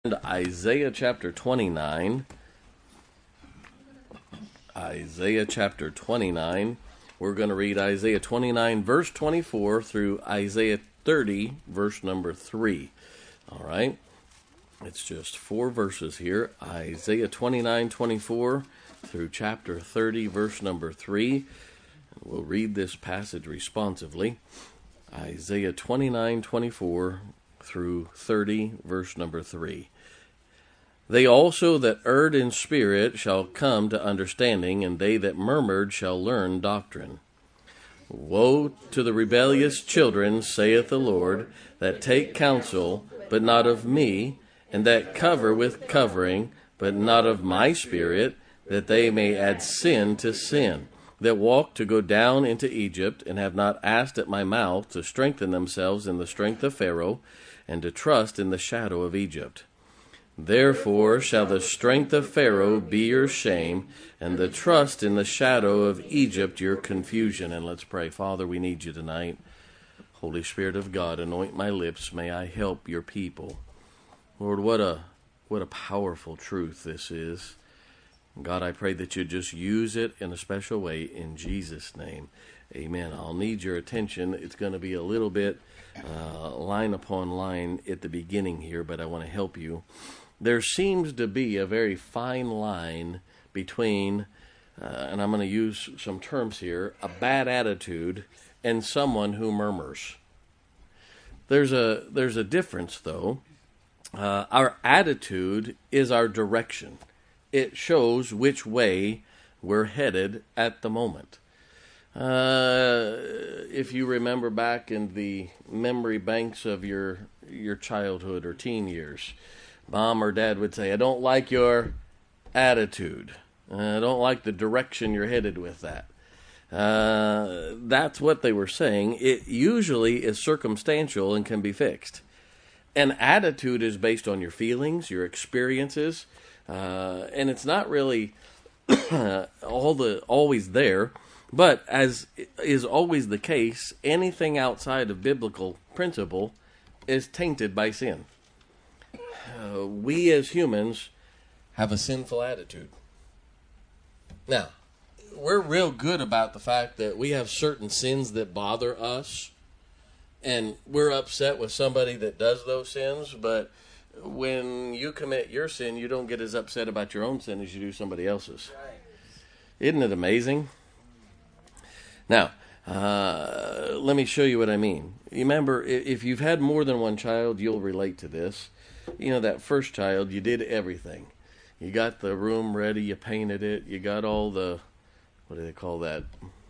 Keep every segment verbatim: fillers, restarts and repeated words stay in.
Isaiah chapter twenty-nine. Isaiah chapter twenty-nine. We're going to read Isaiah twenty-nine, verse twenty-four through Isaiah thirty, verse number three. All right. It's just four verses here. Isaiah twenty-nine, twenty-four through chapter thirty, verse number three. We'll read this passage responsively. Isaiah twenty-nine, twenty-four through thirty, verse number three. They also that erred in spirit shall come to understanding, and they that murmured shall learn doctrine. Woe to the rebellious children, saith the Lord, that take counsel, but not of me, and that cover with covering, but not of my spirit, that they may add sin to sin, that walk to go down into Egypt, and have not asked at my mouth to strengthen themselves in the strength of Pharaoh, and to trust in the shadow of Egypt. Therefore shall the strength of Pharaoh be your shame, and the trust in the shadow of Egypt your confusion. And let's pray. Father, we need you tonight. Holy Spirit of God, anoint my lips. May I help your people. Lord, what a what a powerful truth this is. God, I pray that you just use it in a special way in Jesus' name. Amen. I'll need your attention. It's going to be a little bit uh, line upon line at the beginning here, but I want to help you. There seems to be a very fine line between, uh, and I'm going to use some terms here, a bad attitude and someone who murmurs. There's a there's a difference, though. Uh, our attitude is our direction. It shows which way we're headed at the moment. Uh, if you remember back in the memory banks of your your childhood or teen years, Mom or Dad would say, I don't like your attitude. I don't like the direction you're headed with that. Uh, that's what they were saying. It usually is circumstantial and can be fixed. An attitude is based on your feelings, your experiences, uh, and it's not really all the always there. But as is always the case, anything outside of biblical principle is tainted by sin. Uh, we as humans have a sinful attitude. Now, we're real good about the fact that we have certain sins that bother us, and we're upset with somebody that does those sins, but when you commit your sin, you don't get as upset about your own sin as you do somebody else's. Isn't it amazing? Now, uh, let me show you what I mean. You remember, if you've had more than one child, you'll relate to this. You know, that first child, you did everything. You got the room ready, you painted it, you got all the, what do they call that?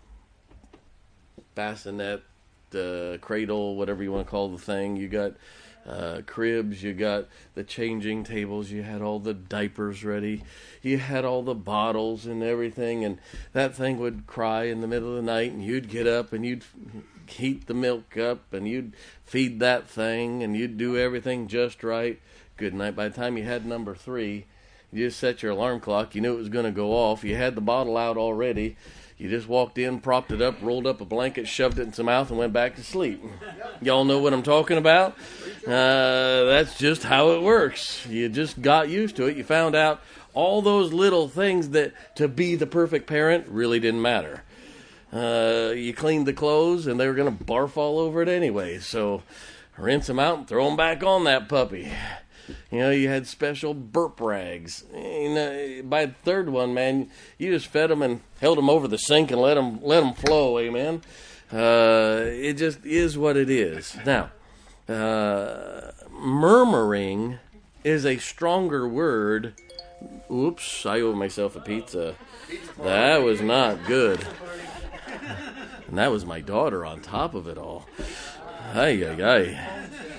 Bassinet, uh, cradle, whatever you want to call the thing. You got uh, cribs, you got the changing tables, you had all the diapers ready, you had all the bottles and everything, and that thing would cry in the middle of the night, and you'd get up and you'd heat the milk up, and you'd feed that thing, and you'd do everything just right. Good night. By the time you had number three, you just set your alarm clock, you knew it was going to go off, you had the bottle out already, you just walked in, propped it up, rolled up a blanket, shoved it in some mouth, and went back to sleep. Y'all know what I'm talking about? Uh, that's just how it works. You just got used to it. You found out all those little things that to be the perfect parent really didn't matter. Uh, you cleaned the clothes, and they were going to barf all over it anyway. So rinse them out and throw them back on that puppy. You know, you had special burp rags. You know, by the third one, man, you just fed them and held them over the sink and let them, let them flow, amen? Uh, it just is what it is. Now, uh, murmuring is a stronger word. Oops, I owe myself a pizza. That was not good. And that was my daughter on top of it all. Ay, ay, ay.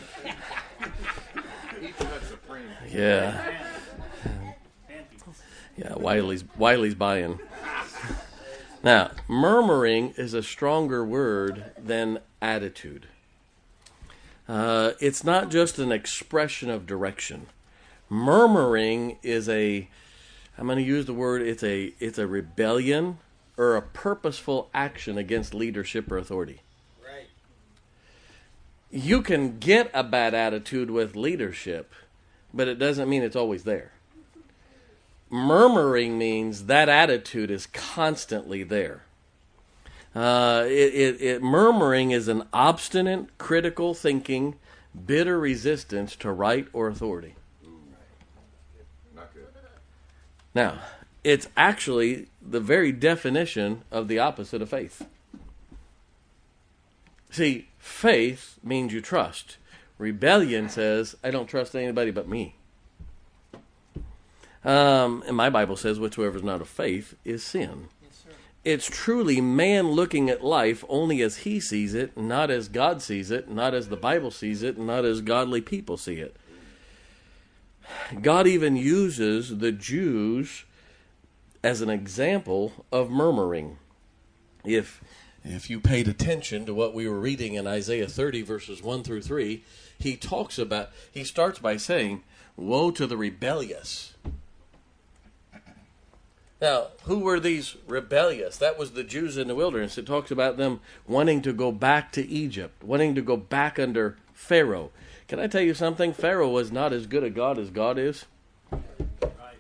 Yeah. Yeah, Wiley's, Wiley's buying. Now, murmuring is a stronger word than attitude. Uh, it's not just an expression of direction. Murmuring is a, I'm going to use the word, it's a, it's a rebellion or a purposeful action against leadership or authority. Right. You can get a bad attitude with leadership, but it doesn't mean it's always there. Murmuring means that attitude is constantly there. Uh, it, it, it, murmuring is an obstinate, critical thinking, bitter resistance to right or authority. Not good. Now, it's actually the very definition of the opposite of faith. See, faith means you trust. Rebellion says, I don't trust anybody but me. Um, and my Bible says, whatsoever is not of faith is sin. Yes, sir. It's truly man looking at life only as he sees it, not as God sees it, not as the Bible sees it, not as godly people see it. God even uses the Jews as an example of murmuring. If if you paid attention to what we were reading in Isaiah thirty, verses one through three, he talks about, he starts by saying, woe to the rebellious. Now, who were these rebellious? That was the Jews in the wilderness. It talks about them wanting to go back to Egypt, wanting to go back under Pharaoh. Can I tell you something? Pharaoh was not as good a God as God is. Right.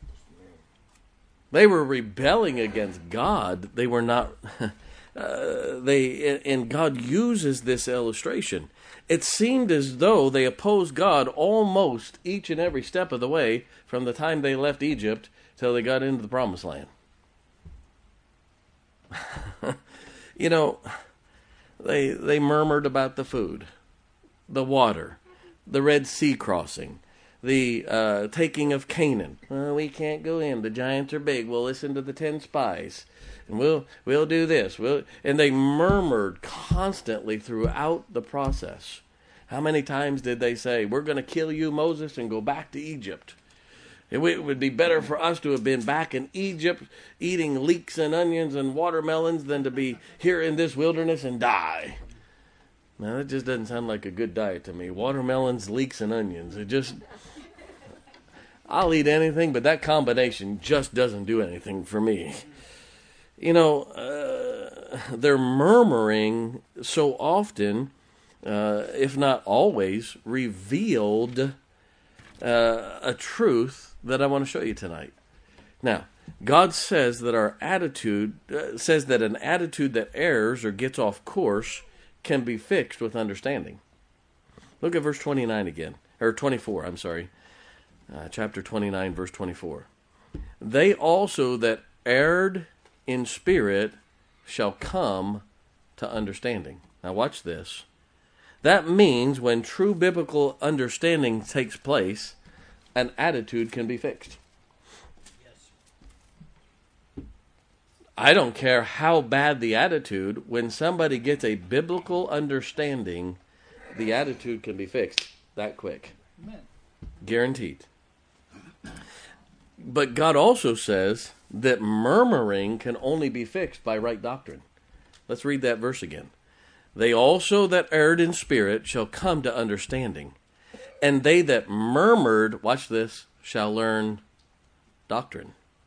They were rebelling against God. They were not... Uh, they and God uses this illustration. It seemed as though they opposed God almost each and every step of the way from the time they left Egypt till they got into the Promised Land. You know, they they murmured about the food, the water, the Red Sea crossing, the uh, taking of Canaan. Oh, we can't go in. The giants are big. We'll listen to the ten spies. And we'll we'll do this. We'll, and they murmured constantly throughout the process. How many times did they say, we're going to kill you, Moses, and go back to Egypt? It would be better for us to have been back in Egypt eating leeks and onions and watermelons than to be here in this wilderness and die. Now, that just doesn't sound like a good diet to me. Watermelons, leeks, and onions. It just... I'll eat anything, but that combination just doesn't do anything for me. You know, uh, they're murmuring so often, uh, if not always, revealed uh, a truth that I want to show you tonight. Now, God says that our attitude, uh, says that an attitude that errs or gets off course can be fixed with understanding. Look at verse twenty-nine again, or twenty-four, I'm sorry. Uh, chapter twenty-nine, verse twenty-four. They also that erred in spirit shall come to understanding. Now watch this. That means when true biblical understanding takes place, an attitude can be fixed. Yes. I don't care how bad the attitude, when somebody gets a biblical understanding, the attitude can be fixed that quick. Amen. Guaranteed. But God also says that murmuring can only be fixed by right doctrine. Let's read that verse again. They also that erred in spirit shall come to understanding, and they that murmured, watch this, shall learn doctrine.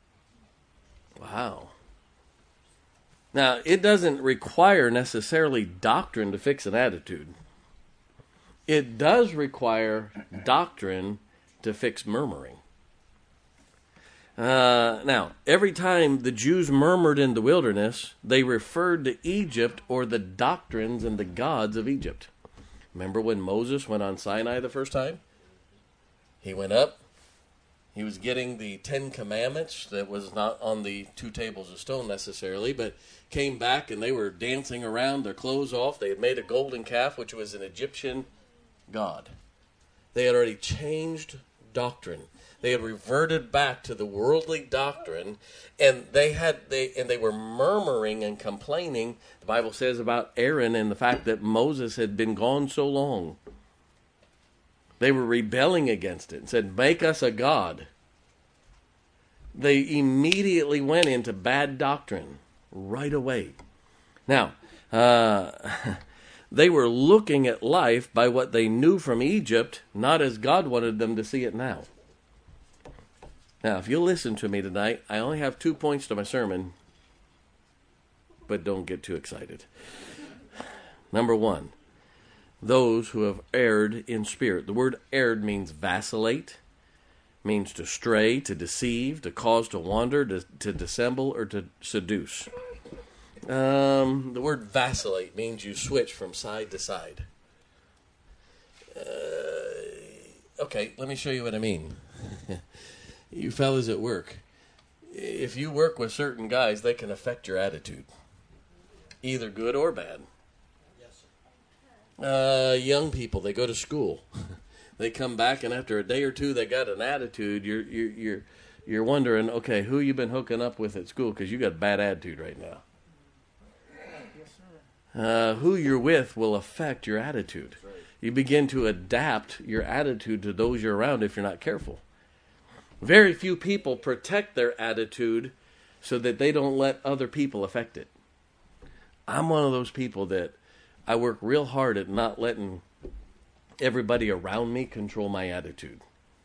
Wow. Now, it doesn't require necessarily doctrine to fix an attitude. It does require doctrine to fix murmuring. Uh, now, every time the Jews murmured in the wilderness, they referred to Egypt or the doctrines and the gods of Egypt. Remember when Moses went on Sinai the first time? He went up. He was getting the Ten Commandments that was not on the two tables of stone necessarily, but came back and they were dancing around, their clothes off. They had made a golden calf, which was an Egyptian god. They had already changed doctrine. They had reverted back to the worldly doctrine, and they had they and they were murmuring and complaining. The Bible says about Aaron and the fact that Moses had been gone so long. They were rebelling against it and said, "Make us a god." They immediately went into bad doctrine right away. Now, uh, they were looking at life by what they knew from Egypt, not as God wanted them to see it now. Now, if you'll listen to me tonight, I only have two points to my sermon, but don't get too excited. Number one, those who have erred in spirit. The word erred means vacillate, means to stray, to deceive, to cause to wander, to, to dissemble, or to seduce. Um, the word vacillate means you switch from side to side. Uh, okay, let me show you what I mean. You fellas at work, if you work with certain guys, they can affect your attitude, either good or bad. Uh, young people, they go to school. They come back, and after a day or two, they got an attitude. You're you're you're you're wondering, okay, who you been hooking up with at school? Because you got a bad attitude right now. Uh, who you're with will affect your attitude. You begin to adapt your attitude to those you're around if you're not careful. Very few people protect their attitude so that they don't let other people affect it. I'm one of those people that I work real hard at not letting everybody around me control my attitude.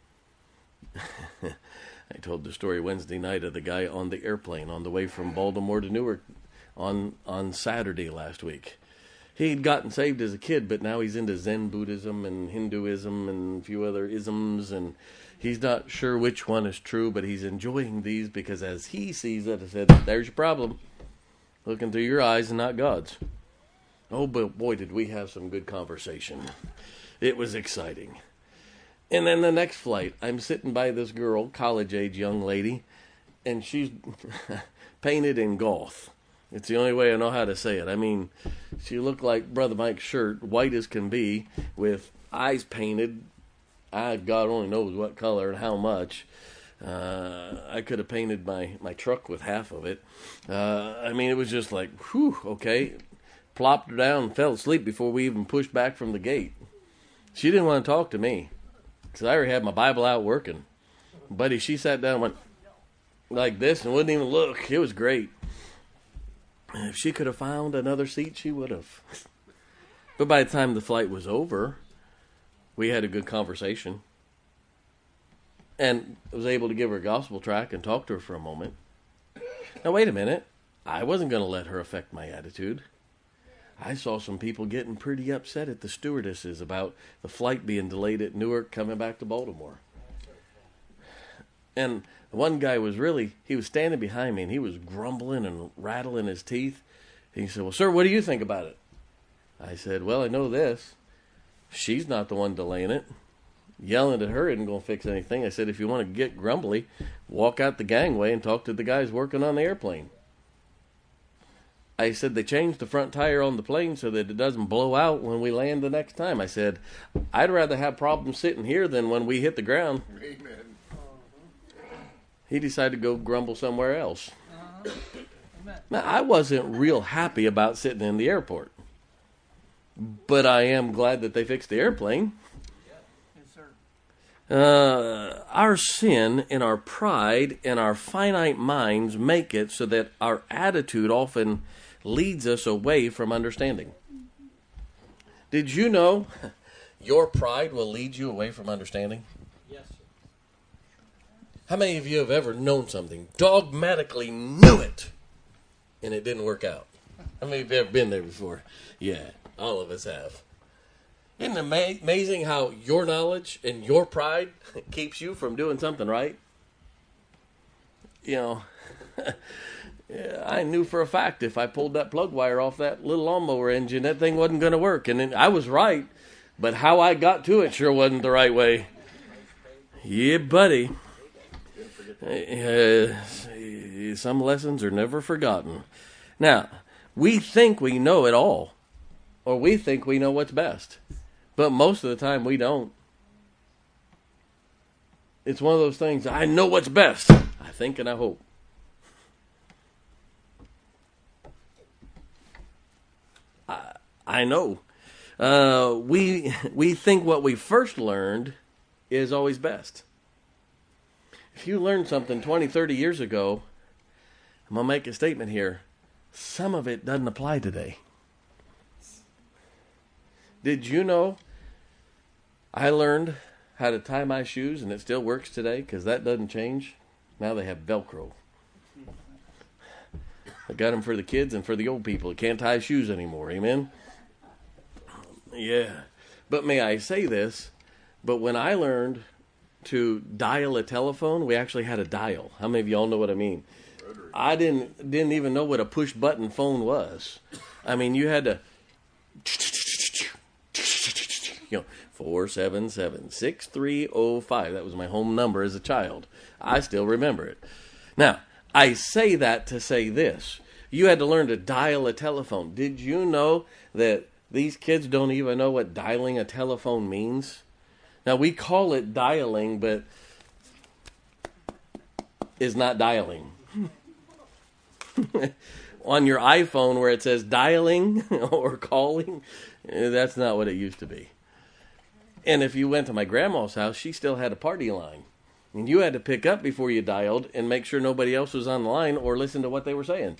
I told the story Wednesday night of the guy on the airplane on the way from Baltimore to Newark on, on Saturday last week. He'd gotten saved as a kid, but now he's into Zen Buddhism and Hinduism and a few other isms, and he's not sure which one is true, but he's enjoying these because as he sees it, I said, there's your problem. Looking through your eyes and not God's. Oh, but boy, did we have some good conversation. It was exciting. And then the next flight, I'm sitting by this girl, college-age young lady, and she's painted in goth. It's the only way I know how to say it. I mean, she looked like Brother Mike's shirt, white as can be, with eyes painted. I, God only knows what color and how much. Uh, I could have painted my, my truck with half of it. Uh, I mean, it was just like, whew, okay. Plopped her down and fell asleep before we even pushed back from the gate. She didn't want to talk to me because I already had my Bible out working. Buddy, she sat down and went like this and wouldn't even look. It was great. If she could have found another seat, she would have. But by the time the flight was over, we had a good conversation. And I was able to give her a gospel tract and talk to her for a moment. Now, wait a minute. I wasn't going to let her affect my attitude. I saw some people getting pretty upset at the stewardesses about the flight being delayed at Newark coming back to Baltimore. And one guy was really, he was standing behind me and he was grumbling and rattling his teeth. He said, well, sir, what do you think about it? I said, well, I know this. She's not the one delaying it. Yelling at her isn't going to fix anything. I said, if you want to get grumbly, walk out the gangway and talk to the guys working on the airplane. I said, they changed the front tire on the plane so that it doesn't blow out when we land the next time. I said, I'd rather have problems sitting here than when we hit the ground. Amen. He decided to go grumble somewhere else. Uh-huh. Amen. Now, I wasn't real happy about sitting in the airport. But I am glad that they fixed the airplane. Yes, sir. Uh, our sin and our pride and our finite minds make it so that our attitude often leads us away from understanding. Did you know your pride will lead you away from understanding? Yes, sir. How many of you have ever known something, dogmatically knew it, and it didn't work out? How many of you have ever been there before? Yeah, all of us have. Isn't it ama- amazing how your knowledge and your pride keeps you from doing something right? You know, I knew for a fact if I pulled that plug wire off that little lawnmower engine, that thing wasn't going to work. And then I was right, but how I got to it sure wasn't the right way. Yeah, buddy. Uh, some lessons are never forgotten. Now, we think we know it all, or we think we know what's best. But most of the time, we don't. It's one of those things, I know what's best. I think and I hope. I, I know. Uh, we, we think what we first learned is always best. If you learned something twenty, thirty years ago, I'm going to make a statement here. Some of it doesn't apply today. Did you know I learned how to tie my shoes and it still works today because that doesn't change? Now they have Velcro. I got them for the kids and for the old people. Can't tie shoes anymore. Amen? Yeah. But may I say this? But when I learned to dial a telephone, we actually had a dial. How many of y'all know what I mean? Rotary. I didn't didn't even know what a push button phone was. I mean, you had to, you know, four seven seven six three zero five. That was my home number as a child. I still remember it. Now, I say that to say this. You had to learn to dial a telephone. Did you know that these kids don't even know what dialing a telephone means? Now, we call it dialing, but it's not dialing. On your iPhone where it says dialing or calling, that's not what it used to be. And if you went to my grandma's house, she still had a party line. And you had to pick up before you dialed and make sure nobody else was on the line or listen to what they were saying.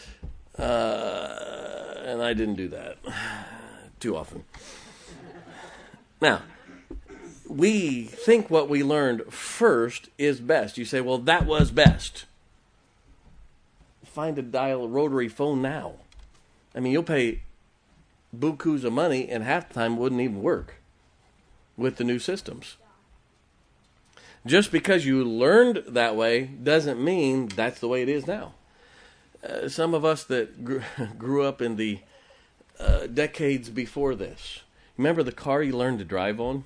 Uh, and I didn't do that too often. Now, we think what we learned first is best. You say, well, that was best. Find a dial a rotary phone now. I mean, you'll pay bukus of money and half the time it wouldn't even work with the new systems. Just because you learned that way doesn't mean that's the way it is now. Uh, some of us that grew, grew up in the uh, decades before this, remember the car you learned to drive on?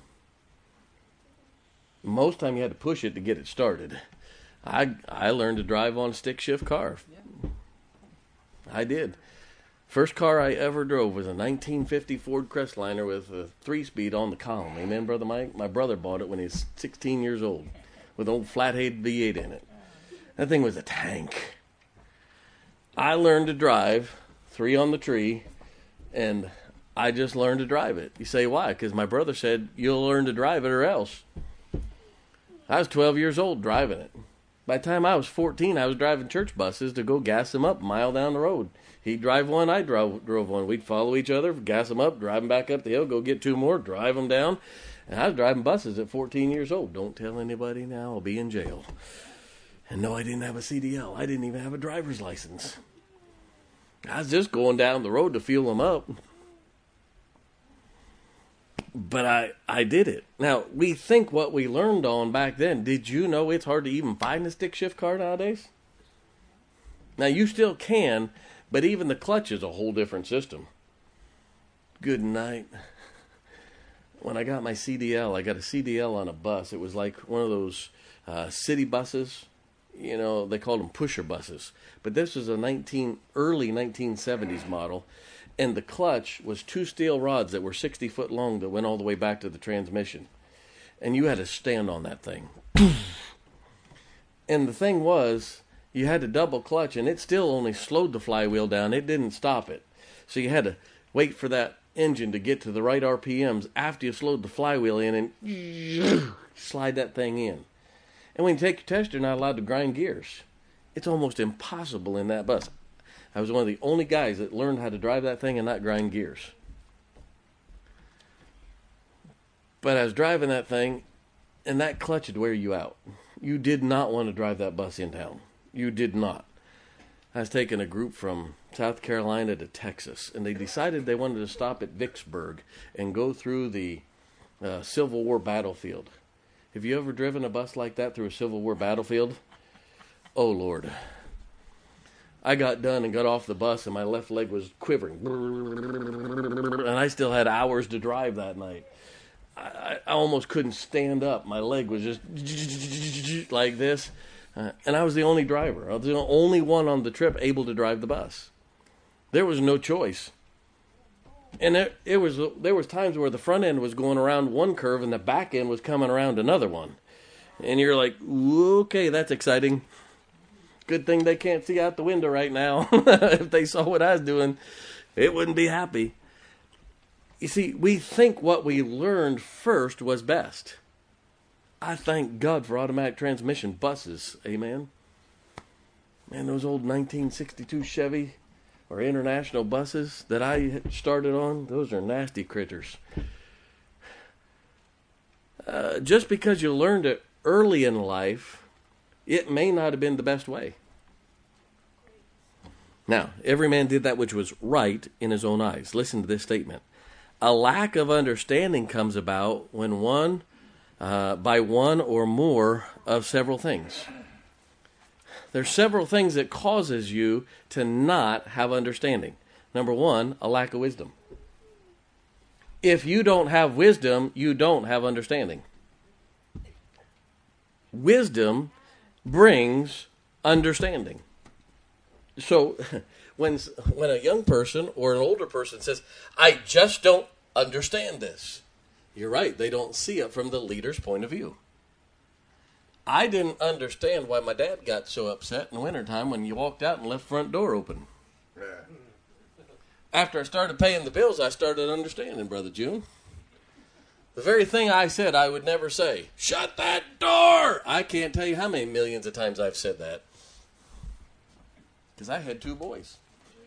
Most time you had to push it to get it started. I I learned to drive on a stick shift car. Yeah. I did. First car I ever drove was a nineteen fifty Ford Crestliner with a three-speed on the column. Amen, Brother Mike? My brother bought it when he was sixteen years old with an old flathead V eight in it. That thing was a tank. I learned to drive, three on the tree, and I just learned to drive it. You say, why? Because my brother said, you'll learn to drive it or else. I was twelve years old driving it. By the time I was fourteen, I was driving church buses to go gas them up a mile down the road. He'd drive one, I drove, drove one. We'd follow each other, gas them up, drive them back up the hill, go get two more, drive them down. And I was driving buses at fourteen years old. Don't tell anybody now, I'll be in jail. And no, I didn't have a C D L. I didn't even have a driver's license. I was just going down the road to fuel them up. But I, I did it. Now, we think what we learned on back then. Did you know it's hard to even find a stick shift car nowadays? Now, you still can, but even the clutch is a whole different system. Good night. When I got my C D L, I got a C D L on a bus. It was like one of those uh, city buses. You know, they called them pusher buses. But this was a nineteen early nineteen seventies model. And the clutch was two steel rods that were sixty foot long that went all the way back to the transmission. And you had to stand on that thing. And the thing was, you had to double clutch, and it still only slowed the flywheel down. It didn't stop it. So you had to wait for that engine to get to the right R P Ms after you slowed the flywheel in and slide that thing in. And when you take your test, you're not allowed to grind gears. It's almost impossible in that bus. I was one of the only guys that learned how to drive that thing and not grind gears. But I was driving that thing, and that clutch would wear you out. You did not want to drive that bus in town. You did not. I was taking a group from South Carolina to Texas, and they decided they wanted to stop at Vicksburg and go through the uh, Civil War battlefield. Have you ever driven a bus like that through a Civil War battlefield? Oh, Lord. I got done and got off the bus, and my left leg was quivering. And I still had hours to drive that night. I, I almost couldn't stand up. My leg was just like this. Uh, and I was the only driver. I was the only one on the trip able to drive the bus. There was no choice. And it, it was there was times where the front end was going around one curve and the back end was coming around another one. And you're like, okay, that's exciting. Good thing they can't see out the window right now. If they saw what I was doing, it wouldn't be happy. You see, we think what we learned first was best. I thank God for automatic transmission buses. Amen. Man, those old nineteen sixty-two Chevy or International buses that I started on, those are nasty critters. Uh, just because you learned it early in life, it may not have been the best way. Now, every man did that which was right in his own eyes. Listen to this statement. A lack of understanding comes about when one, uh, by one or more of several things. There's several things that causes you to not have understanding. Number one, a lack of wisdom. If you don't have wisdom, you don't have understanding. Wisdom brings understanding. So when when a young person or an older person says, I just don't understand this, you're right, they don't see it from the leader's point of view. I didn't understand why my dad got so upset in the wintertime when you walked out and left front door open. Yeah. After I started paying the bills, I started understanding, Brother June. The very thing I said I would never say, shut that door! I can't tell you how many millions of times I've said that. Because I had two boys.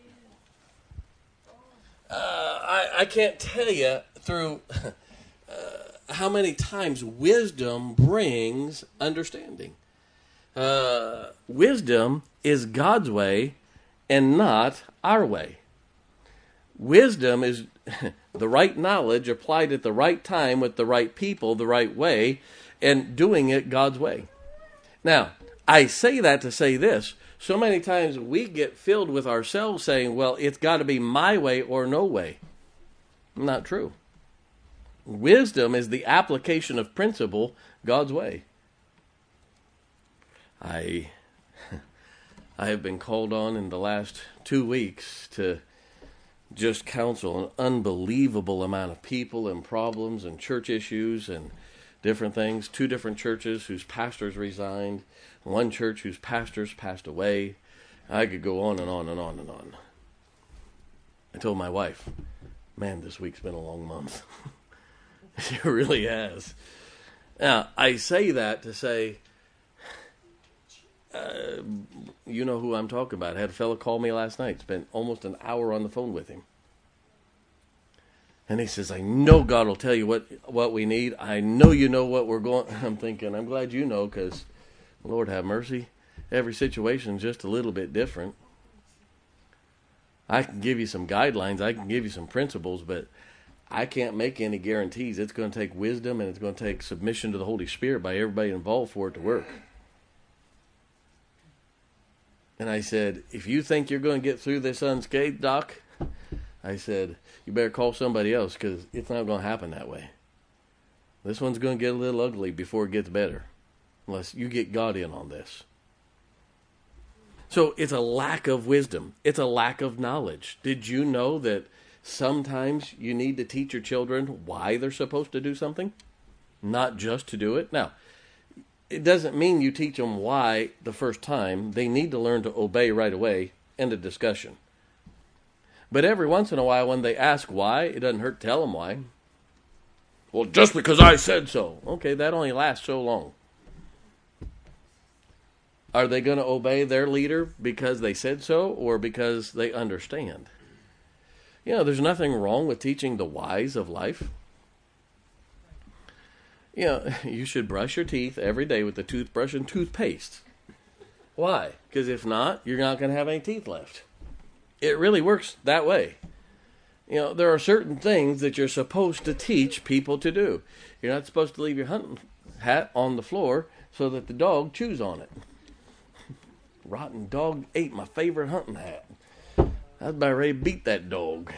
Uh, I, I can't tell you through uh, how many times wisdom brings understanding. Uh, wisdom is God's way and not our way. Wisdom is the right knowledge applied at the right time with the right people, the right way, and doing it God's way. Now, I say that to say this. So many times we get filled with ourselves saying, well, it's got to be my way or no way. Not true. Wisdom is the application of principle God's way. I, I have been called on in the last two weeks to just counsel an unbelievable amount of people and problems and church issues and different things. Two different churches whose pastors resigned. One church whose pastors passed away. I could go on and on and on and on. I told my wife, man, this week's been a long month. It really has. Now, I say that to say, uh, you know who I'm talking about. I had a fellow call me last night. Spent almost an hour on the phone with him. And he says, I know God will tell you what, what we need. I know you know what we're going. I'm thinking, I'm glad you know, because Lord have mercy. Every situation is just a little bit different. I can give you some guidelines. I can give you some principles, but I can't make any guarantees. It's going to take wisdom and it's going to take submission to the Holy Spirit by everybody involved for it to work. And I said, if you think you're going to get through this unscathed, Doc, I said, you better call somebody else because it's not going to happen that way. This one's going to get a little ugly before it gets better, unless you get God in on this. So it's a lack of wisdom. It's a lack of knowledge. Did you know that sometimes you need to teach your children why they're supposed to do something, not just to do it? Now, it doesn't mean you teach them why the first time. They need to learn to obey right away. End of discussion. But every once in a while when they ask why, it doesn't hurt to tell them why. Well, just because I said so. Okay, that only lasts so long. Are they going to obey their leader because they said so or because they understand? You know, there's nothing wrong with teaching the whys of life. You know, you should brush your teeth every day with the toothbrush and toothpaste. Why? Because if not, you're not going to have any teeth left. It really works that way. You know, there are certain things that you're supposed to teach people to do. You're not supposed to leave your hunting hat on the floor so that the dog chews on it. Rotten dog ate my favorite hunting hat. I was about ready to beat that dog.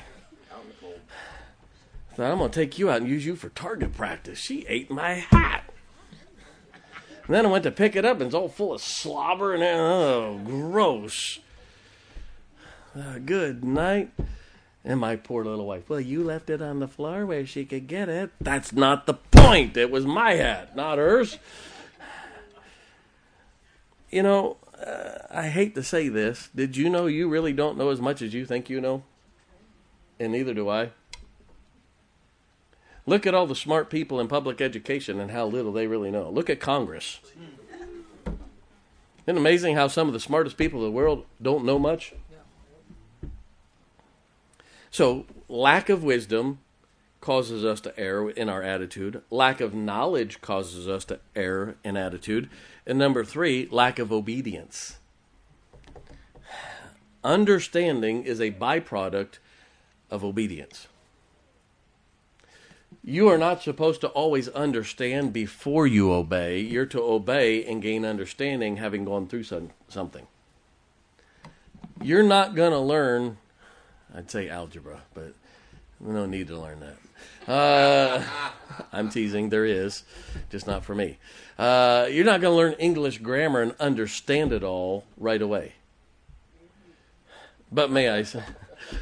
I thought, I'm going to take you out and use you for target practice. She ate my hat. And then I went to pick it up and it's all full of slobber and oh, gross. Uh, good night. And my poor little wife, well, you left it on the floor where she could get it. That's not the point. It was my hat, not hers. You know, uh, I hate to say this. Did you know you really don't know as much as you think you know? And neither do I. Look at all the smart people in public education and how little they really know. Look at Congress. Isn't it amazing how some of the smartest people in the world don't know much? So, lack of wisdom causes us to err in our attitude. Lack of knowledge causes us to err in attitude. And number three, lack of obedience. Understanding is a byproduct of obedience. You are not supposed to always understand before you obey. You're to obey and gain understanding having gone through some, something. You're not going to learn, I'd say algebra, but no need to learn that. Uh, I'm teasing, there is, just not for me. Uh, you're not going to learn English grammar and understand it all right away. But may I say...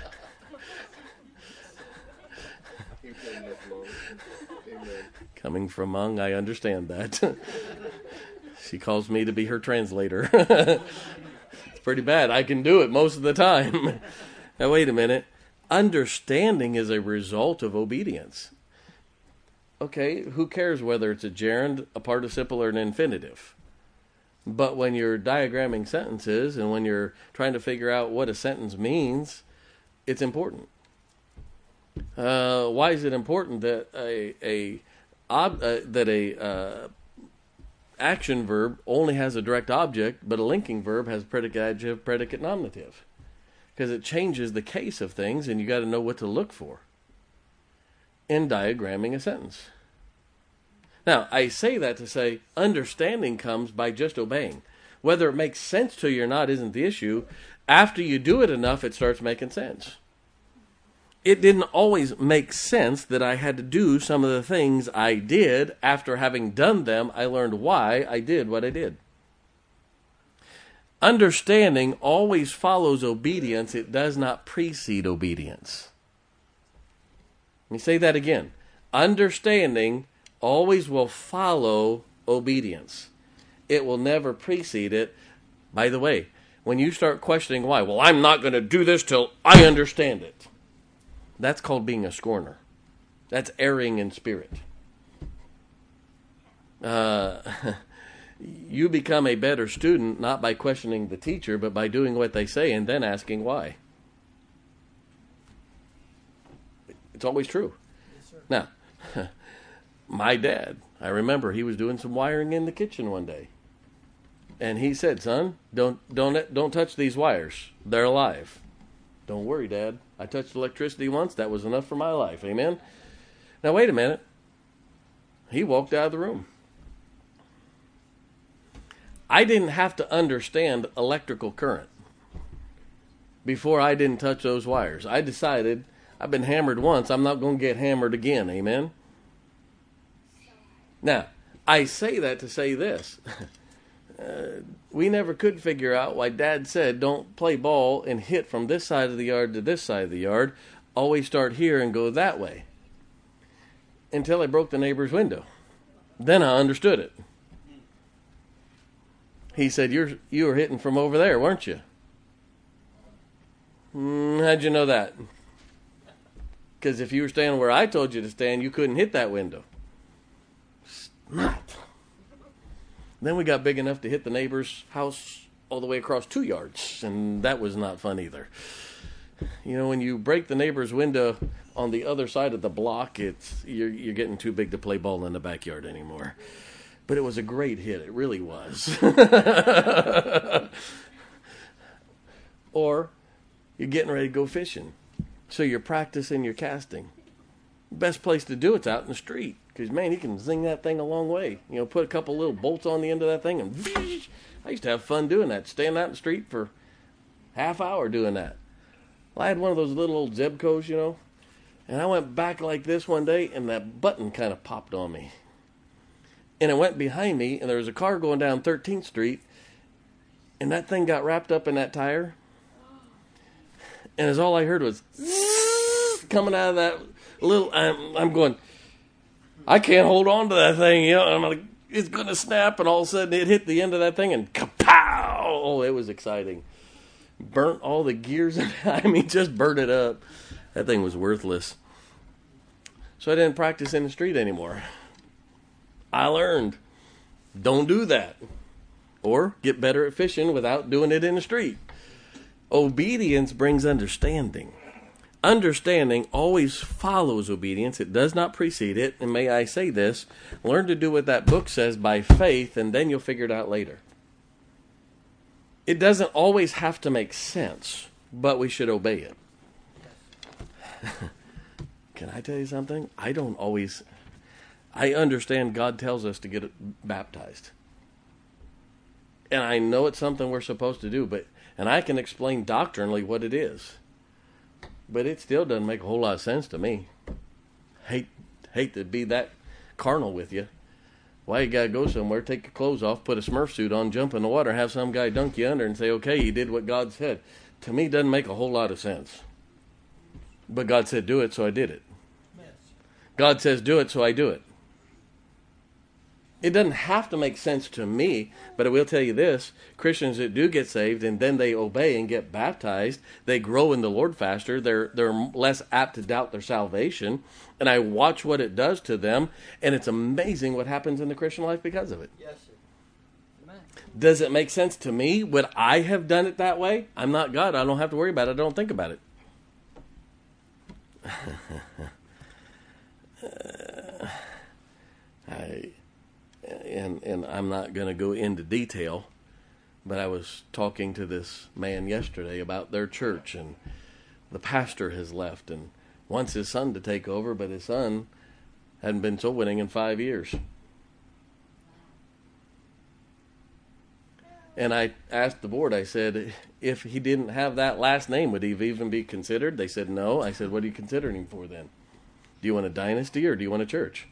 Coming from Mung, I understand that. She calls me to be her translator. It's pretty bad. I can do it most of the time. Now, wait a minute. Understanding is a result of obedience. Okay, who cares whether it's a gerund, a participle, or an infinitive? But when you're diagramming sentences and when you're trying to figure out what a sentence means, it's important. Uh, why is it important that a a ob, uh, that a uh, action verb only has a direct object, but a linking verb has predicate, adjective, predicate, nominative? Because it changes the case of things, and you got to know what to look for in diagramming a sentence. Now, I say that to say understanding comes by just obeying. Whether it makes sense to you or not isn't the issue. After you do it enough, it starts making sense. It didn't always make sense that I had to do some of the things I did. After having done them, I learned why I did what I did. Understanding always follows obedience. It does not precede obedience. Let me say that again. Understanding always will follow obedience. It will never precede it. By the way, when you start questioning why, well, I'm not going to do this till I understand it. That's called being a scorner. That's erring in spirit. Uh, you become a better student not by questioning the teacher, but by doing what they say and then asking why. It's always true. Yes, sir. Now, my dad, I remember he was doing some wiring in the kitchen one day. And he said, son, don't don't don't touch these wires. They're alive. Don't worry, Dad. I touched electricity once. That was enough for my life. Amen? Now, wait a minute. He walked out of the room. I didn't have to understand electrical current before I didn't touch those wires. I decided I've been hammered once. I'm not going to get hammered again. Amen? Now, I say that to say this. Uh, we never could figure out why Dad said don't play ball and hit from this side of the yard to this side of the yard. Always start here and go that way. Until I broke the neighbor's window. Then I understood it. He said, You're, you were hitting from over there, weren't you? Mm, how'd you know that? Because if you were standing where I told you to stand, you couldn't hit that window. Not. Then we got big enough to hit the neighbor's house all the way across two yards, and that was not fun either. You know, when you break the neighbor's window on the other side of the block, it's you're, you're getting too big to play ball in the backyard anymore. But it was a great hit. It really was. Or you're getting ready to go fishing, so you're practicing your casting. Best place to do it's out in the street. Because, man, he can zing that thing a long way. You know, put a couple little bolts on the end of that thing and whoosh. I used to have fun doing that. Standing out in the street for half hour doing that. Well, I had one of those little old Zebcos, you know. And I went back like this one day, and that button kind of popped on me. And it went behind me, and there was a car going down thirteenth Street. And that thing got wrapped up in that tire. And as all I heard was coming out of that little... I'm, I'm going... I can't hold on to that thing, you know. I'm like, it's going to snap, and all of a sudden it hit the end of that thing, and kapow! Oh, it was exciting. Burnt all the gears. I mean, just burnt it up. That thing was worthless. So I didn't practice in the street anymore. I learned, don't do that. Or get better at fishing without doing it in the street. Obedience brings understanding. Understanding always follows obedience. It does not precede it. And may I say this, learn to do what that book says by faith, and then you'll figure it out later. It doesn't always have to make sense, but we should obey it. Can I tell you something? I don't always... I understand God tells us to get baptized. And I know it's something we're supposed to do, but and I can explain doctrinally what it is. But it still doesn't make a whole lot of sense to me. Hate hate to be that carnal with you. Why you gotta go somewhere, take your clothes off, put a Smurf suit on, jump in the water, have some guy dunk you under and say, okay, you did what God said. To me, it doesn't make a whole lot of sense. But God said do it, so I did it. Yes. God says do it, so I do it. It doesn't have to make sense to me, but I will tell you this. Christians that do get saved and then they obey and get baptized, they grow in the Lord faster. They're they're less apt to doubt their salvation. And I watch what it does to them, and it's amazing what happens in the Christian life because of it. Yes, sir. Amen. Does it make sense to me? Would I have done it that way? I'm not God. I don't have to worry about it. I don't think about it. uh, I... And and I'm not going to go into detail, but I was talking to this man yesterday about their church, and the pastor has left and wants his son to take over, but his son hadn't been soul winning in five years. And I asked the board, I said, if he didn't have that last name, would he even be considered? They said no. I said, what are you considering him for then? Do you want a dynasty or do you want a church?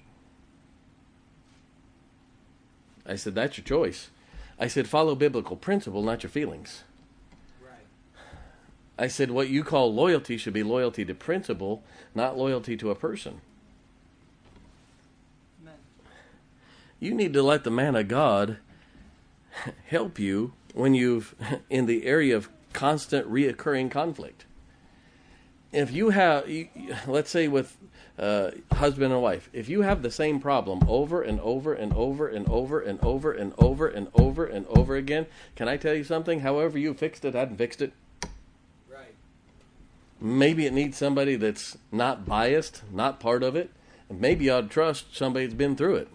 I said, that's your choice. I said, follow biblical principle, not your feelings. Right. I said, what you call loyalty should be loyalty to principle, not loyalty to a person. Amen. You need to let the man of God help you when you've, in the area of constant reoccurring conflict. If you have, let's say with uh, husband and wife, if you have the same problem over and over and over and over and over and over and over and over again, can I tell you something? However you fixed it, I hadn't fixed it. Right. Maybe it needs somebody that's not biased, not part of it. And maybe you ought to trust somebody that's been through it.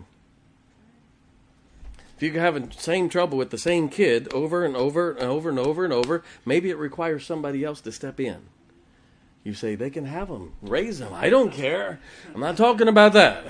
If you're having the same trouble with the same kid over and over and over and over and over, maybe it requires somebody else to step in. You say, they can have them, raise them. I don't care. I'm not talking about that.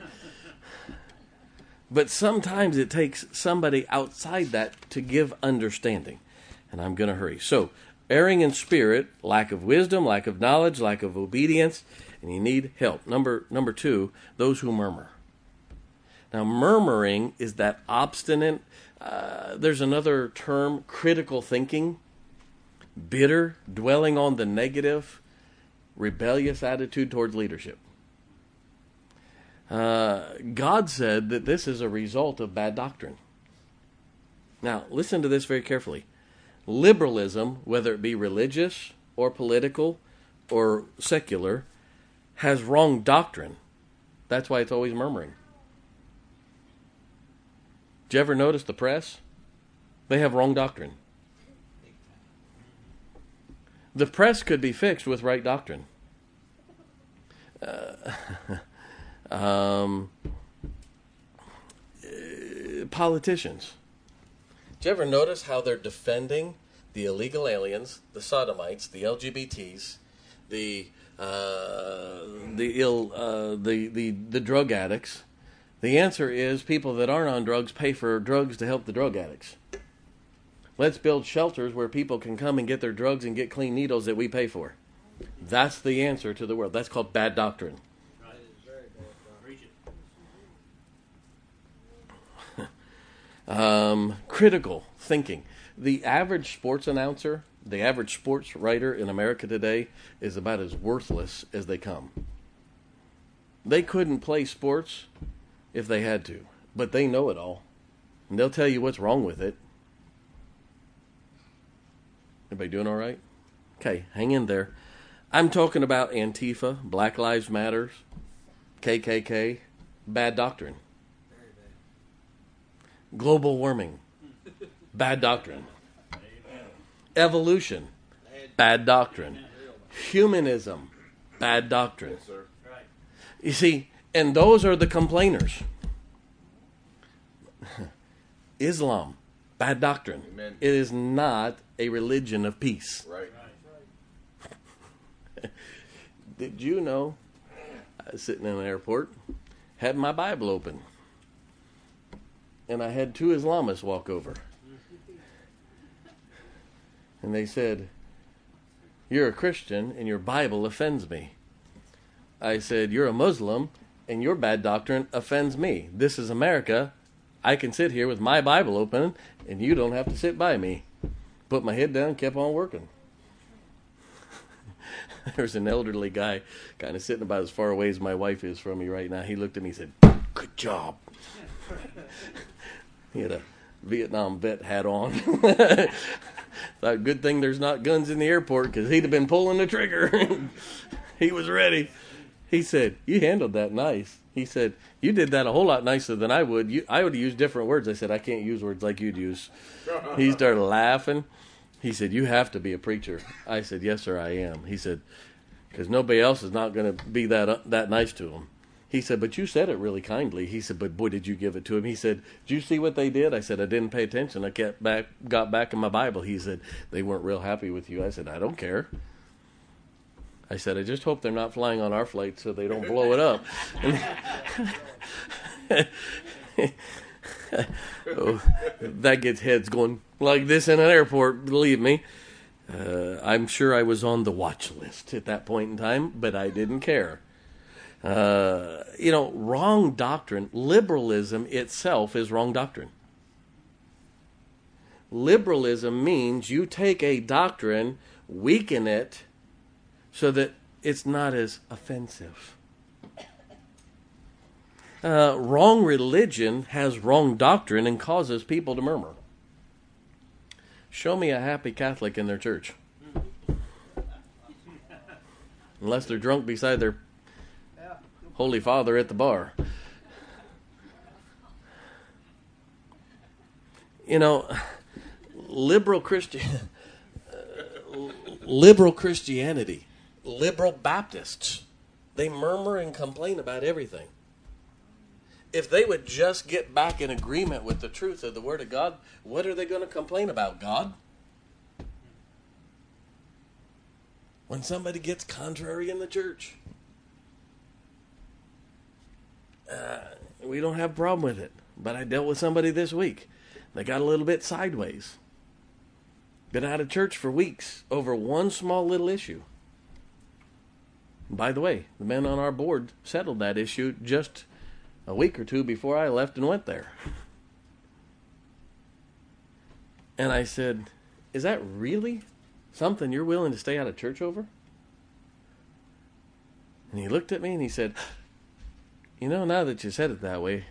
But sometimes it takes somebody outside that to give understanding. And I'm going to hurry. So, erring in spirit, lack of wisdom, lack of knowledge, lack of obedience, and you need help. Number number two, those who murmur. Now, murmuring is that obstinate, uh, there's another term, critical thinking, bitter, dwelling on the negative, rebellious attitude towards leadership. Uh, God said that this is a result of bad doctrine. Now, listen to this very carefully. Liberalism, whether it be religious or political or secular, has wrong doctrine. That's why it's always murmuring. Did you ever notice the press? They have wrong doctrine. The press could be fixed with right doctrine. Uh, um, uh, politicians. Did you ever notice how they're defending the illegal aliens, the sodomites, the L G B Ts, the uh, the ill, uh, the the the drug addicts? The answer is people that aren't on drugs pay for drugs to help the drug addicts. Let's build shelters where people can come and get their drugs and get clean needles that we pay for. That's the answer to the world. That's called bad doctrine. That is very bad. Preach it. um, critical thinking. The average sports announcer, the average sports writer in America today is about as worthless as they come. They couldn't play sports if they had to, but they know it all. And they'll tell you what's wrong with it. Everybody doing all right? Okay, hang in there. I'm talking about Antifa, Black Lives Matter, K K K, bad doctrine. Very bad. Global warming, bad doctrine. Evolution, bad doctrine. Humanism, bad doctrine. Yes, sir. Right. You see, and those are the complainers. Islam, bad doctrine. Amen. It is not a religion of peace. Right. Did you know I was sitting in the airport, had my Bible open, and I had two Islamists walk over. And they said, "You're a Christian and your Bible offends me." I said, "You're a Muslim and your bad doctrine offends me. This is America. I can sit here with my Bible open and you don't have to sit by me." Put my head down, kept on working. There's an elderly guy kind of sitting about as far away as my wife is from me right now. He looked at me and said, "Good job." He had a Vietnam vet hat on. Thought, good thing there's not guns in the airport, because he'd have been pulling the trigger. He was ready. He said, "You handled that nice." He said, "You did that a whole lot nicer than I would. You, I would have used different words." I said, "I can't use words like you'd use." He started laughing. He said, "You have to be a preacher." I said, "Yes, sir, I am." He said, "Because nobody else is not going to be that uh, that nice to him." He said, "But you said it really kindly." He said, "But boy, did you give it to him." He said, "Did you see what they did?" I said, "I didn't pay attention. I kept back, got back in my Bible." He said, "They weren't real happy with you." I said, "I don't care." I said, "I just hope they're not flying on our flight so they don't blow it up." Oh, that gets heads going like this in an airport, believe me. Uh, I'm sure I was on the watch list at that point in time, but I didn't care. Uh, you know, wrong doctrine, liberalism itself is wrong doctrine. Liberalism means you take a doctrine, weaken it, so that it's not as offensive. Uh, wrong religion has wrong doctrine and causes people to murmur. Show me a happy Catholic in their church. Unless they're drunk beside their Holy Father at the bar. You know, liberal Christian, liberal Christianity, liberal Baptists, they murmur and complain about everything. If they would just get back in agreement with the truth of the Word of God, what are they going to complain about, God? When somebody gets contrary in the church. Uh, we don't have a problem with it. But I dealt with somebody this week. They got a little bit sideways. Been out of church for weeks over one small little issue. By the way, the men on our board settled that issue just a week or two before I left and went there. And I said, "Is that really something you're willing to stay out of church over?" And he looked at me and he said, "You know, now that you said it that way,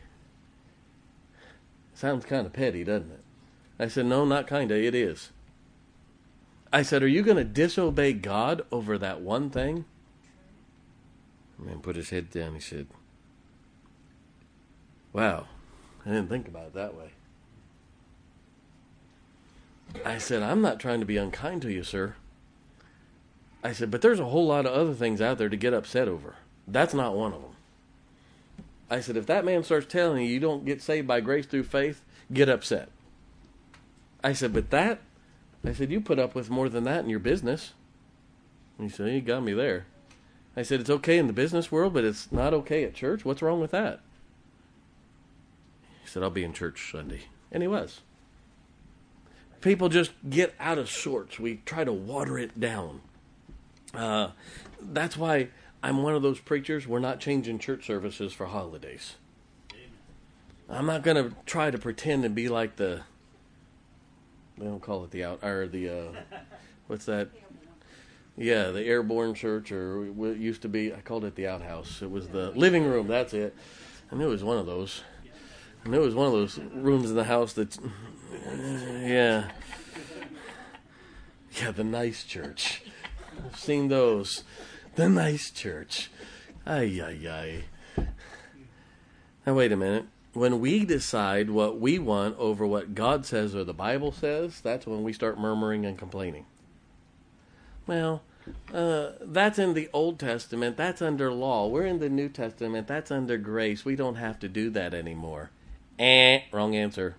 it sounds kind of petty, doesn't it?" I said, "No, not kind of, it is." I said, "Are you going to disobey God over that one thing?" The man put his head down. He said, "Wow, I didn't think about it that way." I said, "I'm not trying to be unkind to you, sir." I said, "But there's a whole lot of other things out there to get upset over. That's not one of them." I said, "If that man starts telling you you don't get saved by grace through faith, get upset." I said, "But that," I said, "you put up with more than that in your business." And he said, "You got me there." I said, "It's okay in the business world, but it's not okay at church. What's wrong with that?" He said, "I'll be in church Sunday." And he was. People just get out of sorts. We try to water it down. Uh, that's why I'm one of those preachers. We're not changing church services for holidays. I'm not going to try to pretend and be like the, they don't call it the out, or the, uh, what's that? Yeah, the Airborne Church, or it used to be, I called it the outhouse. It was the living room, that's it. I knew it was one of those. I knew it was one of those rooms in the house that, yeah. Yeah, the nice church. I've seen those. The nice church. Ay, ay, ay. Now, wait a minute. When we decide what we want over what God says or the Bible says, that's when we start murmuring and complaining. Well, uh, that's in the Old Testament. That's under law. We're in the New Testament. That's under grace. We don't have to do that anymore. Eh, wrong answer.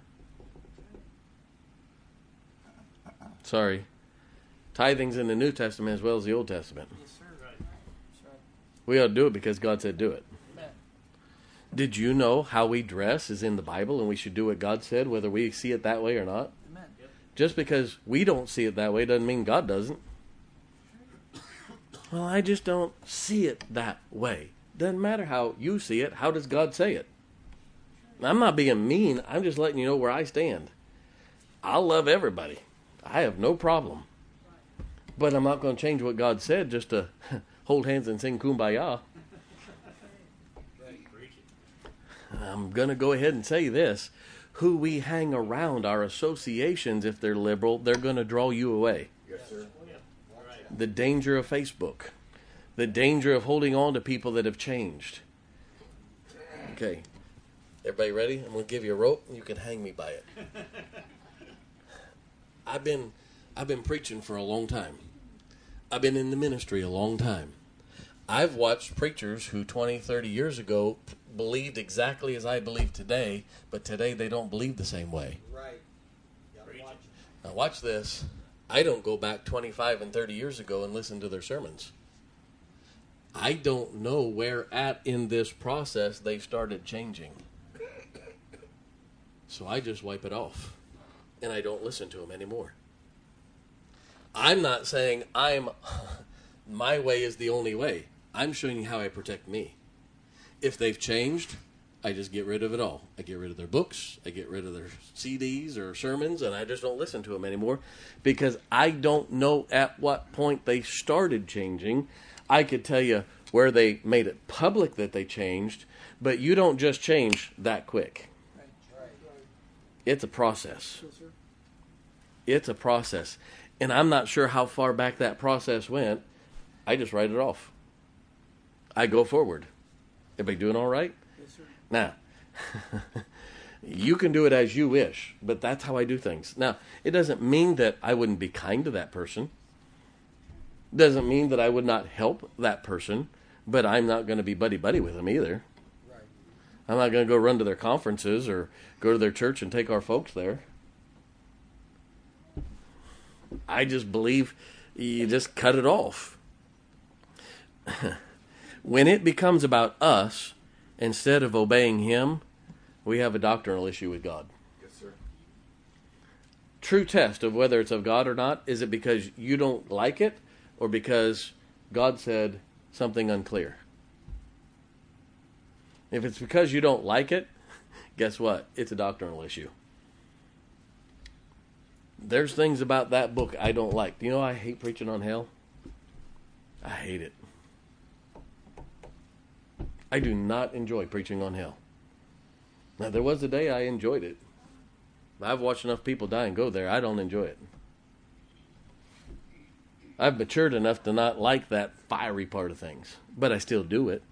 Sorry. Tithing's in the New Testament as well as the Old Testament. Yes, sir. Right. That's right. We ought to do it because God said do it. Amen. Did you know how we dress is in the Bible, and we should do what God said, whether we see it that way or not? Amen. Just because we don't see it that way doesn't mean God doesn't. Well, I just don't see it that way. Doesn't matter how you see it. How does God say it? I'm not being mean. I'm just letting you know where I stand. I'll love everybody. I have no problem. But I'm not going to change what God said just to hold hands and sing Kumbaya. I'm going to go ahead and say this. Who we hang around, our associations, if they're liberal, they're going to draw you away. Yes, sir. The danger of Facebook. The danger of holding on to people that have changed. Okay. Everybody ready? I'm going to give you a rope and you can hang me by it. I've been I've been preaching for a long time. I've been in the ministry a long time. I've watched preachers who twenty, thirty years ago believed exactly as I believe today, but today they don't believe the same way. Right. Gotta watch it. Now watch this. I don't go back twenty-five and thirty years ago and listen to their sermons. I don't know where at in this process they started changing. So I just wipe it off. And I don't listen to them anymore. I'm not saying I'm my way is the only way. I'm showing you how I protect me. If they've changed, I just get rid of it all. I get rid of their books, I get rid of their C Ds or sermons, and I just don't listen to them anymore because I don't know at what point they started changing. I could tell you where they made it public that they changed, but you don't just change that quick. Right. Right. It's a process. It's a process. And I'm not sure how far back that process went. I just write it off. I go forward. Everybody doing all right? Yes, sir. Now, you can do it as you wish, but that's how I do things. Now, it doesn't mean that I wouldn't be kind to that person. Doesn't mean that I would not help that person, but I'm not going to be buddy-buddy with them either. Right. I'm not going to go run to their conferences or go to their church and take our folks there. I just believe you just cut it off. When it becomes about us, instead of obeying Him, we have a doctrinal issue with God. Yes, sir. True test of whether it's of God or not, is it because you don't like it or because God said something unclear? If it's because you don't like it, guess what? It's a doctrinal issue. There's things about that book I don't like. Do you know I hate preaching on hell? I hate it. I do not enjoy preaching on hell. Now, there was a day I enjoyed it. I've watched enough people die and go there. I don't enjoy it. I've matured enough to not like that fiery part of things, but I still do it.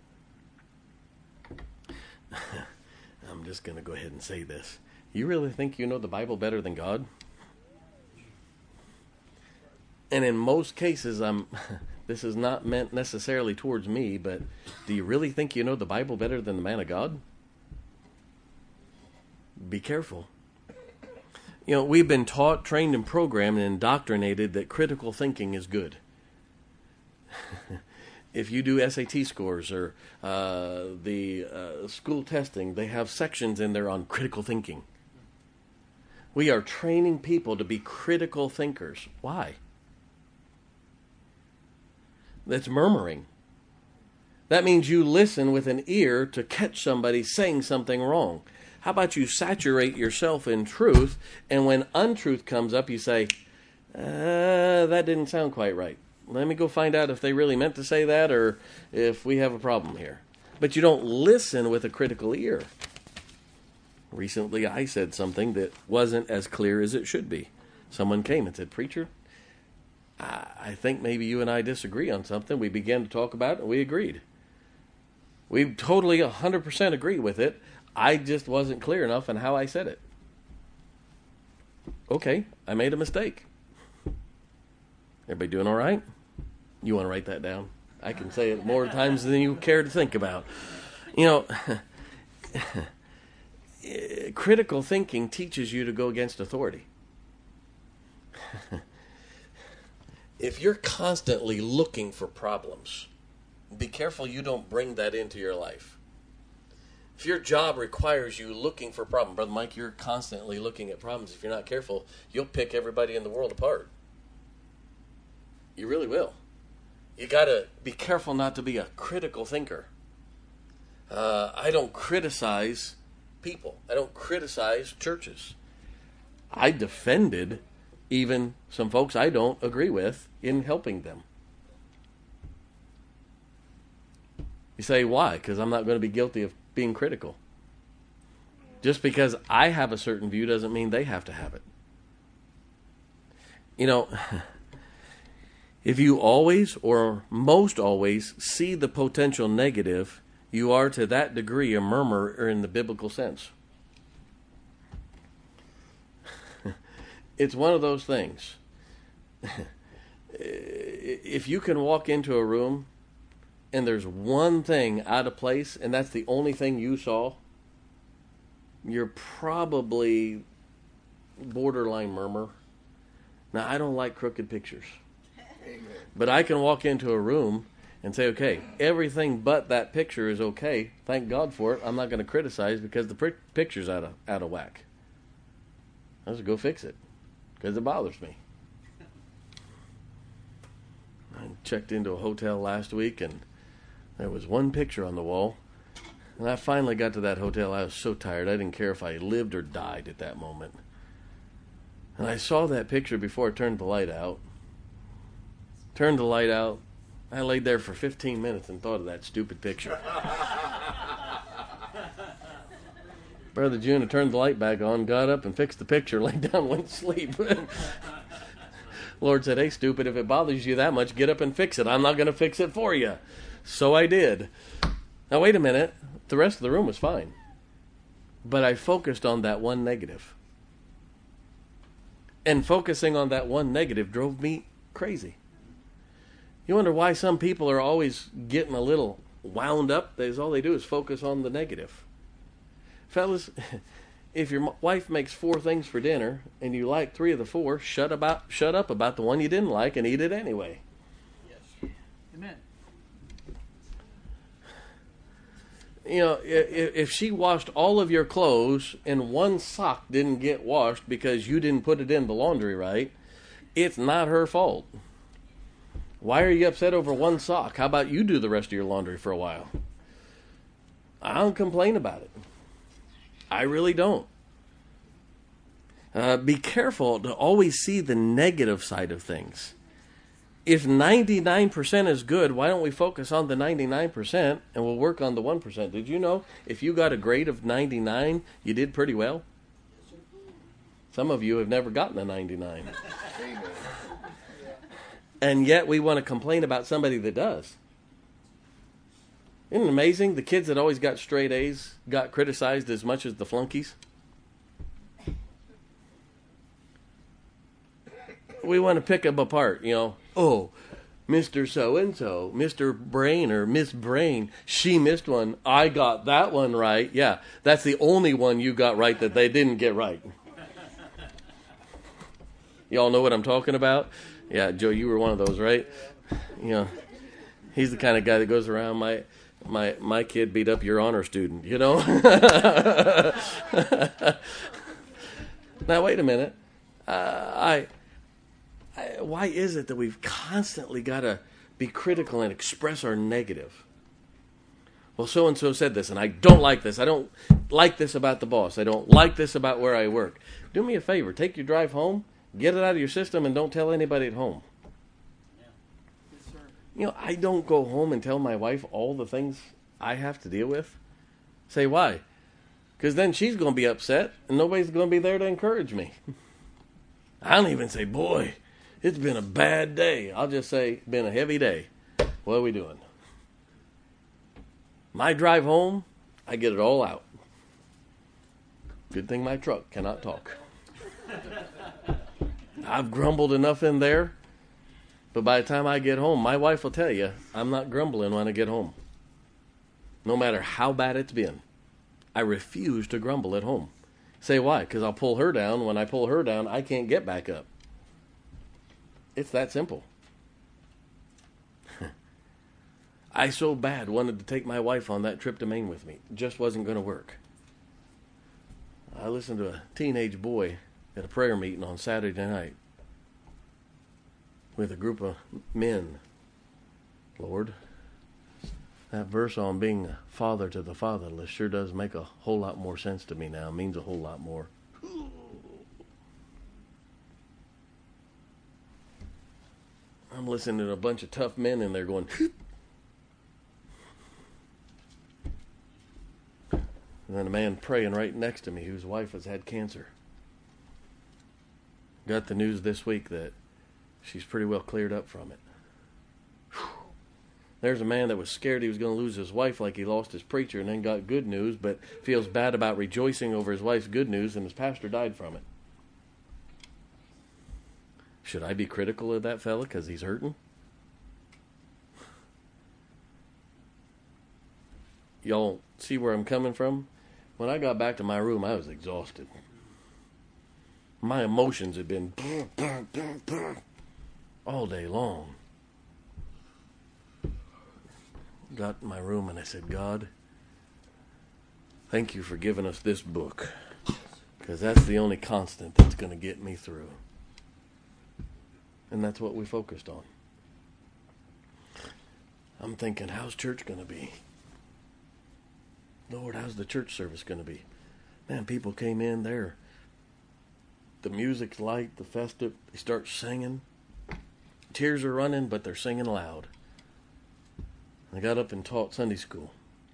I'm just going to go ahead and say this. You really think you know the Bible better than God? And in most cases, I'm. This is not meant necessarily towards me, but do you really think you know the Bible better than the man of God? Be careful. You know, we've been taught, trained, and programmed and indoctrinated that critical thinking is good. If you do S A T scores or uh, the uh, school testing, they have sections in there on critical thinking. We are training people to be critical thinkers. Why? That's murmuring. That means you listen with an ear to catch somebody saying something wrong. How about you saturate yourself in truth, and when untruth comes up, you say, uh, that didn't sound quite right. Let me go find out if they really meant to say that or if we have a problem here. But you don't listen with a critical ear. Recently, I said something that wasn't as clear as it should be. Someone came and said, "Preacher, I think maybe you and I disagree on something." We began to talk about it, and we agreed. We totally one hundred percent agree with it. I just wasn't clear enough in how I said it. Okay, I made a mistake. Everybody doing all right? You want to write that down? I can say it more times than you care to think about. You know, critical thinking teaches you to go against authority. If you're constantly looking for problems, be careful you don't bring that into your life. If your job requires you looking for problems, Brother Mike, you're constantly looking at problems. If you're not careful, you'll pick everybody in the world apart. You really will. You got to be careful not to be a critical thinker. Uh, I don't criticize people. I don't criticize churches. I defended even some folks I don't agree with in helping them. You say, why? Because I'm not going to be guilty of being critical. Just because I have a certain view doesn't mean they have to have it. You know, if you always or most always see the potential negative, you are to that degree a murmurer in the biblical sense. It's one of those things. If you can walk into a room and there's one thing out of place and that's the only thing you saw, you're probably borderline murmur. Now, I don't like crooked pictures. Amen. But I can walk into a room and say, okay, everything but that picture is okay. Thank God for it. I'm not going to criticize because the picture's out of, out of whack. I'll just go fix it because it bothers me. I checked into a hotel last week and there was one picture on the wall. And I finally got to that hotel. I was so tired. I didn't care if I lived or died at that moment. And I saw that picture before I turned the light out. Turned the light out. I laid there for fifteen minutes and thought of that stupid picture. Brother Juna turned the light back on, got up and fixed the picture, laid down and went to sleep. Lord said, hey, stupid, if it bothers you that much, get up and fix it. I'm not going to fix it for you. So I did. Now, wait a minute. The rest of the room was fine. But I focused on that one negative. And focusing on that one negative drove me crazy. You wonder why some people are always getting a little wound up? That's all they do is focus on the negative. Fellas, if your wife makes four things for dinner and you like three of the four, shut about shut up about the one you didn't like and eat it anyway. Yes. Amen. You know, if, if she washed all of your clothes and one sock didn't get washed because you didn't put it in the laundry right, it's not her fault. Why are you upset over one sock? How about you do the rest of your laundry for a while? I don't complain about it. I really don't. Uh, be careful to always see the negative side of things. If ninety-nine percent is good, why don't we focus on the ninety-nine percent and we'll work on the one percent? Did you know if you got a grade of ninety-nine, you did pretty well? Some of you have never gotten a ninety-nine. Amen. And yet we want to complain about somebody that does. Isn't it amazing? The kids that always got straight A's got criticized as much as the flunkies. We want to pick them apart, you know. Oh, Mister So-and-so, Mister Brain or Miss Brain, she missed one. I got that one right. Yeah, that's the only one you got right that they didn't get right. Y'all know what I'm talking about? Yeah, Joe, you were one of those, right? You know, he's the kind of guy that goes around, my my my kid beat up your honor student, you know? Now, wait a minute. Uh, I... I, why is it that we've constantly got to be critical and express our negative? Well, so-and-so said this, and I don't like this. I don't like this about the boss. I don't like this about where I work. Do me a favor. Take your drive home, get it out of your system, and don't tell anybody at home. Yeah. Yes, sir. You know, I don't go home and tell my wife all the things I have to deal with. Say, why? Because then she's going to be upset, and nobody's going to be there to encourage me. I don't even say, boy, it's been a bad day. I'll just say, been a heavy day. What are we doing? My drive home, I get it all out. Good thing my truck cannot talk. I've grumbled enough in there, but by the time I get home, my wife will tell you, I'm not grumbling when I get home. No matter how bad it's been. I refuse to grumble at home. Say why? Because I'll pull her down. When I pull her down, I can't get back up. It's that simple. I so bad wanted to take my wife on that trip to Maine with me. It just wasn't going to work. I listened to a teenage boy at a prayer meeting on Saturday night with a group of men. Lord, that verse on being a father to the fatherless sure does make a whole lot more sense to me now. It means a whole lot more. I'm listening to a bunch of tough men in there going, and then a man praying right next to me whose wife has had cancer. Got the news this week that she's pretty well cleared up from it. There's a man that was scared he was going to lose his wife like he lost his preacher, and then got good news, but feels bad about rejoicing over his wife's good news, and his pastor died from it. Should I be critical of that fella because he's hurting? Y'all see where I'm coming from? When I got back to my room, I was exhausted. My emotions had been all day long. Got in my room and I said, God, thank you for giving us this book, because that's the only constant that's going to get me through. And that's what we focused on. I'm thinking, how's church going to be? Lord, how's the church service going to be? Man, people came in there. The music's light, the festive. They start singing. Tears are running, but they're singing loud. I got up and taught Sunday school.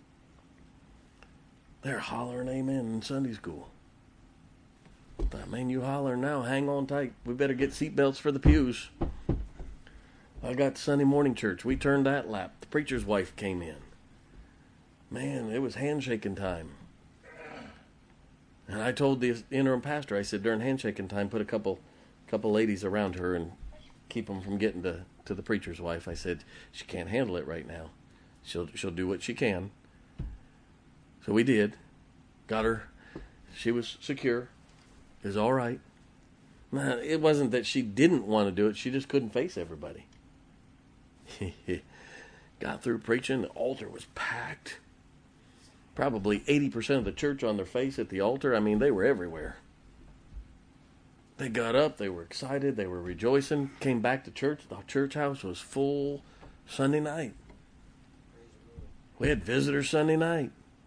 They're hollering amen in Sunday school. I thought, man, you hollering now. Hang on tight. We better get seatbelts for the pews. I got Sunday morning church. We turned that lap. The preacher's wife came in. Man, it was handshaking time. And I told the interim pastor, I said, during handshaking time, put a couple couple ladies around her and keep them from getting to, to the preacher's wife. I said, she can't handle it right now. She'll she'll do what she can. So we did. Got her. She was secure. It was all right. Man, it wasn't that she didn't want to do it. She just couldn't face everybody. Got through preaching. The altar was packed. Probably eighty percent of the church on their face at the altar. I mean, they were everywhere. They got up. They were excited. They were rejoicing. Came back to church. The church house was full Sunday night. We had visitors Sunday night.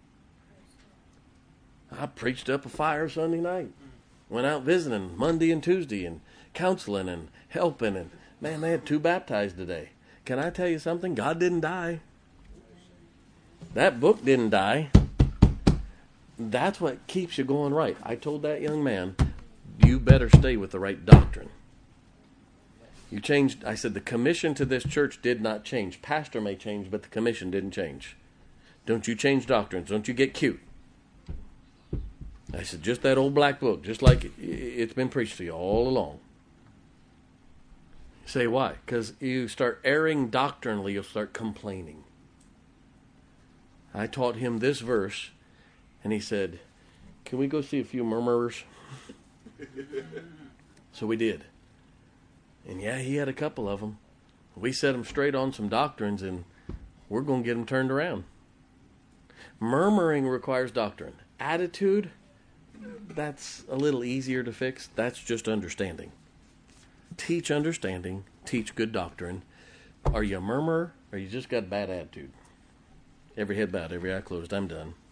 I preached up a fire Sunday night. Went out visiting Monday and Tuesday and counseling and helping. And man, they had two baptized today. Can I tell you something? God didn't die. That book didn't die. That's what keeps you going right. I told that young man, you better stay with the right doctrine. You changed, I said, the commission to this church did not change. Pastor may change, but the commission didn't change. Don't you change doctrines. Don't you get cute. I said, just that old black book, just like it's been preached to you all along. You say, why? Because you start erring doctrinally, you'll start complaining. I taught him this verse, and he said, can we go see a few murmurers? So we did. And yeah, he had a couple of them. We set them straight on some doctrines, and we're going to get them turned around. Murmuring requires doctrine. Attitude, that's a little easier to fix. That's just understanding. Teach understanding. Teach good doctrine. Are you a murmurer, or you just got bad attitude? Every head bowed, every eye closed. I'm done.